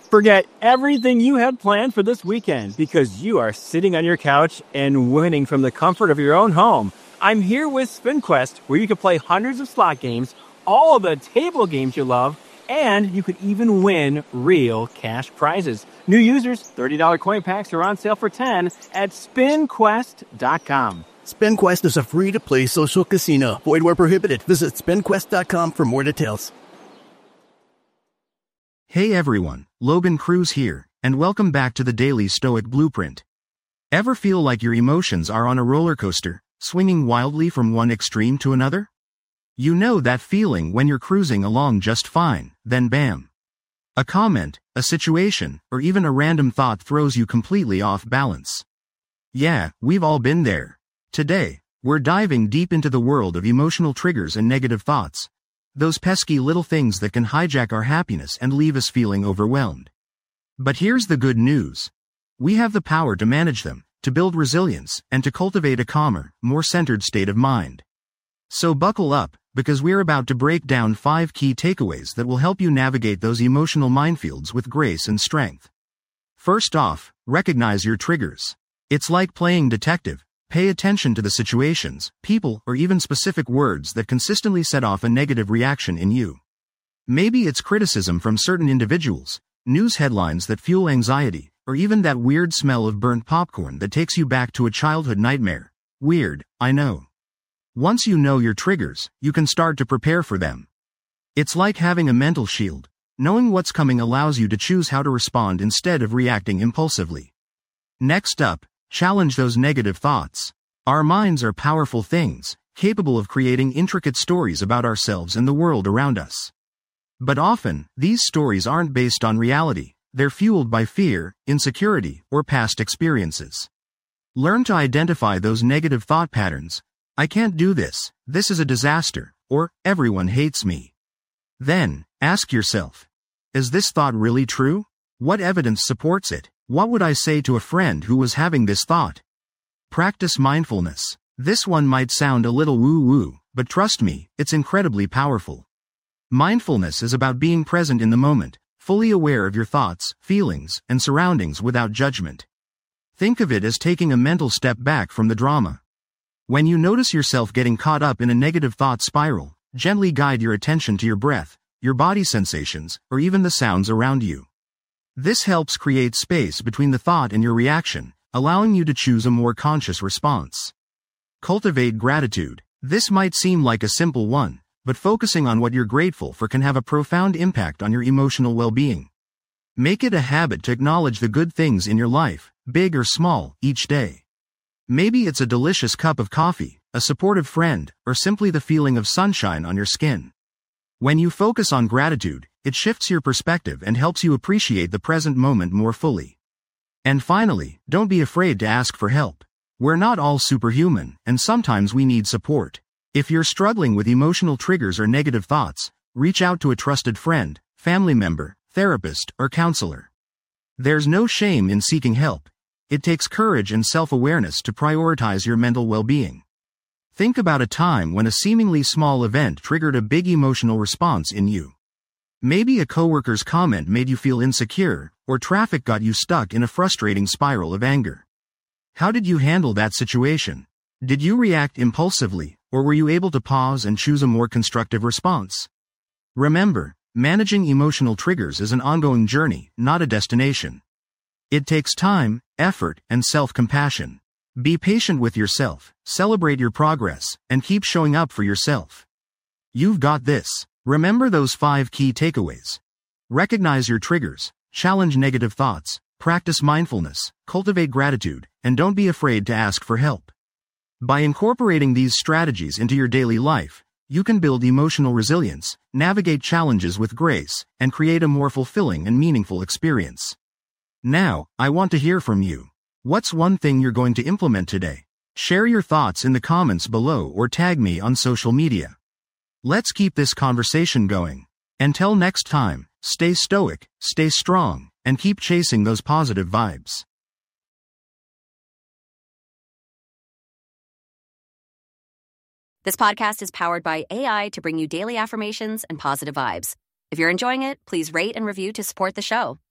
Forget everything you had planned for this weekend because you are sitting on your couch and winning from the comfort of your own home. I'm here with SpinQuest, where you can play hundreds of slot games, all of the table games you love, and you could even win real cash prizes. New users, $30 coin packs are on sale for $10 at SpinQuest.com. SpinQuest is a free-to-play social casino. Void where prohibited. Visit SpinQuest.com for more details. Hey everyone, Logan Cruz here, and welcome back to the Daily Stoic Blueprint. Ever feel like your emotions are on a roller coaster, swinging wildly from one extreme to another? You know that feeling when you're cruising along just fine, then bam. A comment, a situation, or even a random thought throws you completely off balance. Yeah, we've all been there. Today, we're diving deep into the world of emotional triggers and negative thoughts. Those pesky little things that can hijack our happiness and leave us feeling overwhelmed. But here's the good news. We have the power to manage them, to build resilience, and to cultivate a calmer, more centered state of mind. So buckle up, because we're about to break down 5 key takeaways that will help you navigate those emotional minefields with grace and strength. First off, recognize your triggers. It's like playing detective. Pay attention to the situations, people, or even specific words that consistently set off a negative reaction in you. Maybe it's criticism from certain individuals, news headlines that fuel anxiety, or even that weird smell of burnt popcorn that takes you back to a childhood nightmare. Weird, I know. Once you know your triggers, you can start to prepare for them. It's like having a mental shield. Knowing what's coming allows you to choose how to respond instead of reacting impulsively. Next up, challenge those negative thoughts. Our minds are powerful things, capable of creating intricate stories about ourselves and the world around us. But often, these stories aren't based on reality. They're fueled by fear, insecurity, or past experiences. Learn to identify those negative thought patterns. I can't do this, this is a disaster, or everyone hates me. Then, ask yourself, is this thought really true? What evidence supports it? What would I say to a friend who was having this thought? Practice mindfulness. This one might sound a little woo-woo, but trust me, it's incredibly powerful. Mindfulness is about being present in the moment, fully aware of your thoughts, feelings, and surroundings without judgment. Think of it as taking a mental step back from the drama. When you notice yourself getting caught up in a negative thought spiral, gently guide your attention to your breath, your body sensations, or even the sounds around you. This helps create space between the thought and your reaction, allowing you to choose a more conscious response. Cultivate gratitude. This might seem like a simple one, but focusing on what you're grateful for can have a profound impact on your emotional well-being. Make it a habit to acknowledge the good things in your life, big or small, each day. Maybe it's a delicious cup of coffee, a supportive friend, or simply the feeling of sunshine on your skin. When you focus on gratitude, it shifts your perspective and helps you appreciate the present moment more fully. And finally, don't be afraid to ask for help. We're not all superhuman, and sometimes we need support. If you're struggling with emotional triggers or negative thoughts, reach out to a trusted friend, family member, therapist, or counselor. There's no shame in seeking help. It takes courage and self-awareness to prioritize your mental well-being. Think about a time when a seemingly small event triggered a big emotional response in you. Maybe a coworker's comment made you feel insecure, or traffic got you stuck in a frustrating spiral of anger. How did you handle that situation? Did you react impulsively, or were you able to pause and choose a more constructive response? Remember, managing emotional triggers is an ongoing journey, not a destination. It takes time, effort, and self-compassion. Be patient with yourself, celebrate your progress, and keep showing up for yourself. You've got this. Remember those 5 key takeaways. Recognize your triggers, challenge negative thoughts, practice mindfulness, cultivate gratitude, and don't be afraid to ask for help. By incorporating these strategies into your daily life, you can build emotional resilience, navigate challenges with grace, and create a more fulfilling and meaningful experience. Now, I want to hear from you. What's one thing you're going to implement today? Share your thoughts in the comments below or tag me on social media. Let's keep this conversation going. Until next time, stay stoic, stay strong, and keep chasing those positive vibes. This podcast is powered by AI to bring you daily affirmations and positive vibes. If you're enjoying it, please rate and review to support the show.